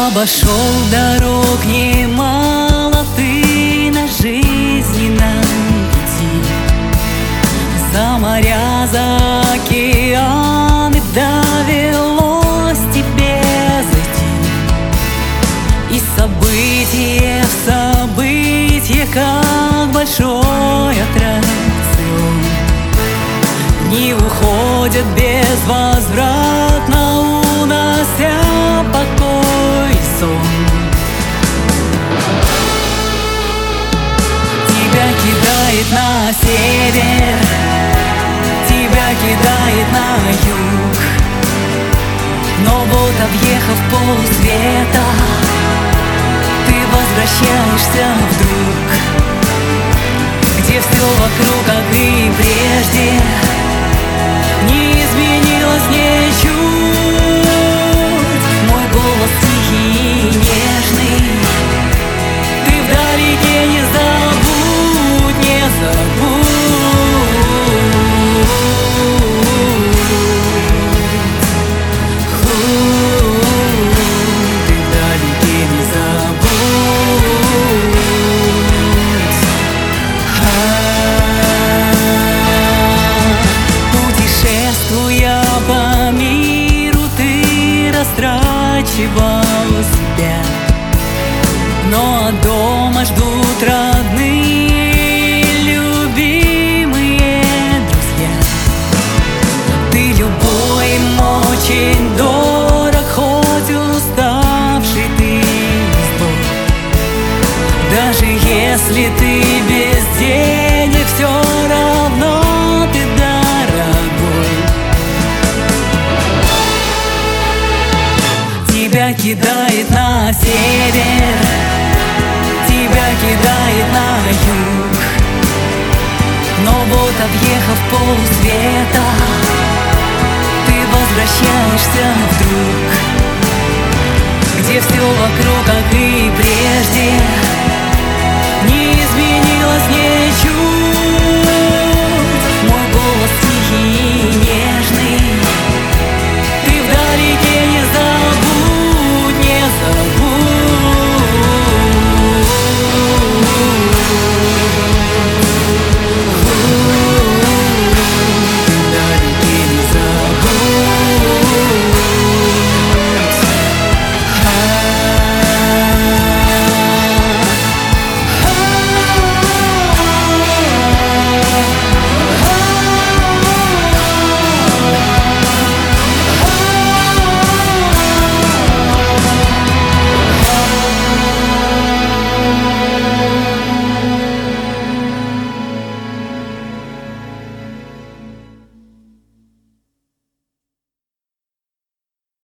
Обошел дорог немало ты на жизненном пути, за моря, за океаны довелось тебе зайти. И событие в событие, как большой аттракцион, не уходят безвозвратно, унося покой и сон. Тебя кидает на север, тебя кидает на юг, но вот, объехав полсвета, ты возвращаешься вдруг, где все вокруг, как и прежде, не изменилось ничуть. Мой голос тихий и нежный, ты вдалеке не забудь, не забудь. Ты вдалеке не забудь. Путешествуя по миру, ты растрачивал себя, но от дома ждут родные, любимые друзья. Ты любой им очень дорог, хоть уставший ты злой. Даже если ты без денег, все равно ты дорогой. Тебя кидает на север, тебя кидает на юг, но вот, объехав полсвета, ты возвращаешься вдруг, где все вокруг, как и прежде,